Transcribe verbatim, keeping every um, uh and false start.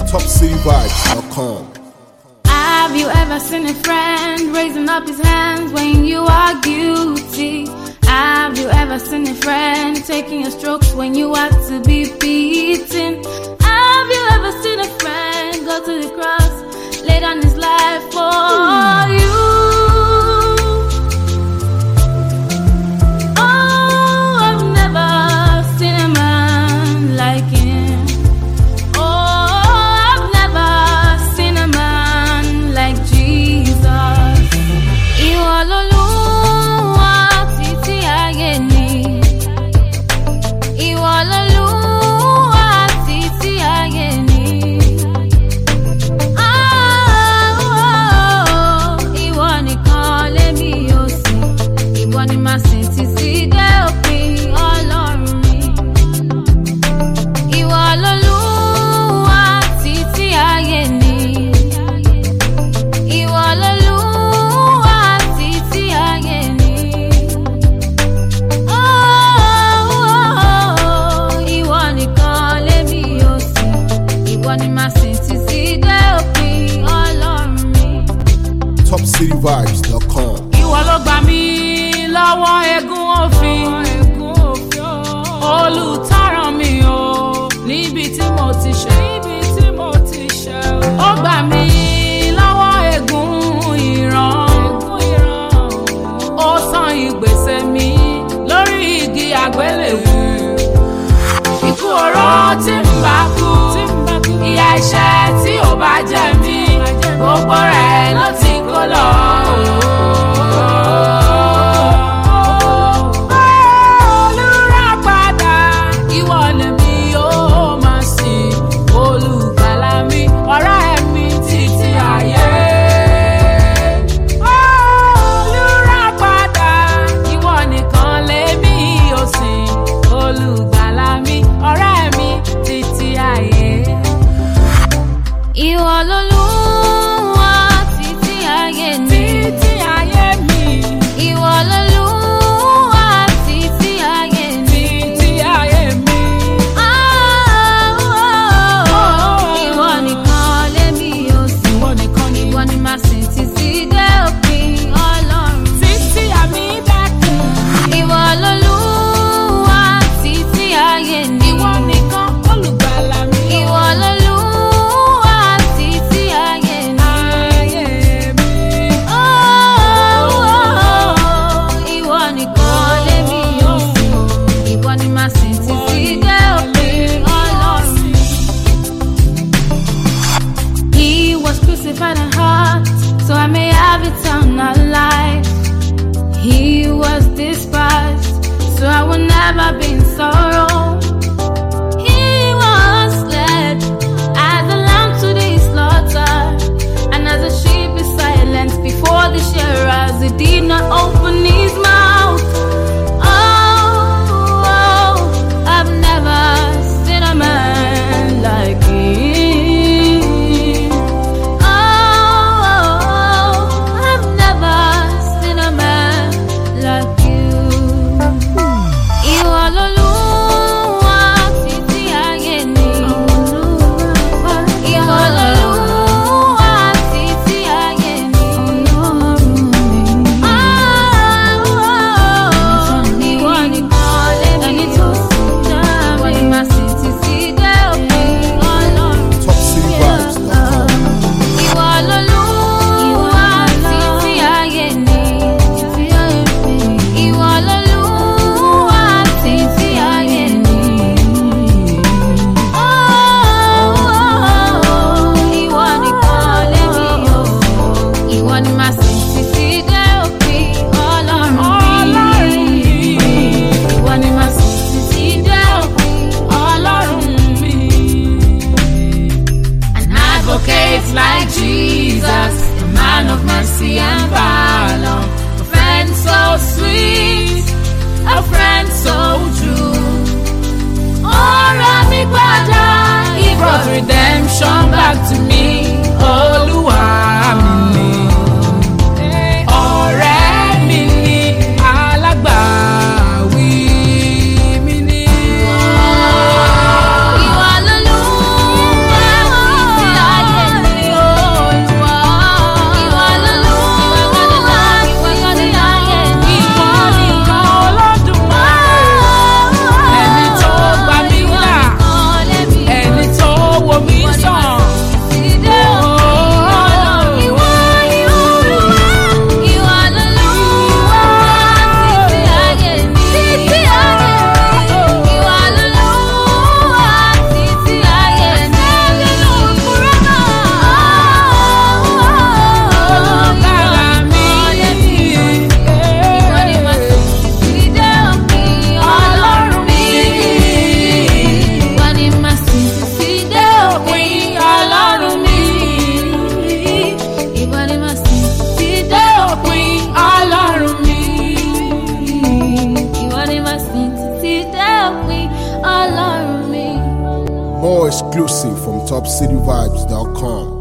top city vibes dot com. Have you ever seen a friend raising up his hands when you are guilty? Have you ever seen a friend taking your strokes when you are to be beaten? Have you ever seen a friend go to the cross, lay down his life for you? top city vibes dot com. Ìwọ ló gbà mí lọ́wọ́ ègún òfin, olùtáràn mi o níbi tí mo ti ṣẹ̀. Ó gbà mí lọ́wọ́ ègún ìran, ó san ìgbésẹ̀ mi lórí igi àgbélébùú. Ikú oró tí ń bá kú, ìyà ẹ̀ṣẹ̀ tí ò bá jẹ mí, gbogbo rẹ̀ ló ti kó lọ. Olùràpadà, ìwọ lèmi yóò máa sìn, olùgbàlà mi, ọ̀rẹ́ mi títí ayé. Olùràpadà, ìwọ nìkan lèmi yóò sìn, olùgbàlà mi, ọ̀rẹ́ mi títí ayé. Ìwọ lolúwa títí ayé mi. Títí ayé mi. Ìwọ lolúwa títí ayé mi. Títí ayé mi. Oh, oh, oh. Ìwọ nìkan lèmi yóò sìn. Ìwọ nìkan ni. Ìwọ ni màá sìn títí dé òpin Ọlọ́run. Títí àmì dákun. Ìwọ lolúwa títí ayé mi. Ìwọ nìkan olùgbàlà mi. Ìwọ lolúwa títí ayé mi. Ayé mi. Oh, oh, oh. Ìwọ nìkan lèmi yóò sìn. Ìwọ ni màá sìn títí dé òpin Ọlọ́run. He was crucified and hurt, so I may have eternal life. He was despised, so I will never be in sorrow. He was led as a lamb to the slaughter, and as a sheep is silent before the shearers, he did not open his mouth. Oh, oh, I've never seen a man like him. Oh, oh, I've never seen a man like you. Ìwọ lolúwa títí ayé mi. Ìwọ lolúwa títí ayé mi. Oh, oh, ìwọ nìkan lèmi tó sìn. Ìwọ ni màá sìn títí dé òpin Ọlọ́run. top city vibes dot com. Ìwọ lolúwa títí ayé mi. Ìwọ lolúwa títí ayé mi. Oh, oh, oh, ìwọ nìkan lèmi yóò sìn. Ìwọ ni màá sìn títí dé òpin Ọlọ́run mi. Ìwọ ni màá sìn títí dé òpin Ọlọ́run mi. An advocate like Jesus, a man of mercy and valor, a friend so sweet, a friend so true. Ọ̀rẹ́ mi padà, he brought redemption back to me. Olúwa mi ni, ọ̀rẹ́ mi ni, alágbàwí mi ni. Ìwọ lolúwa títí More exclusive from top city vibes dot com.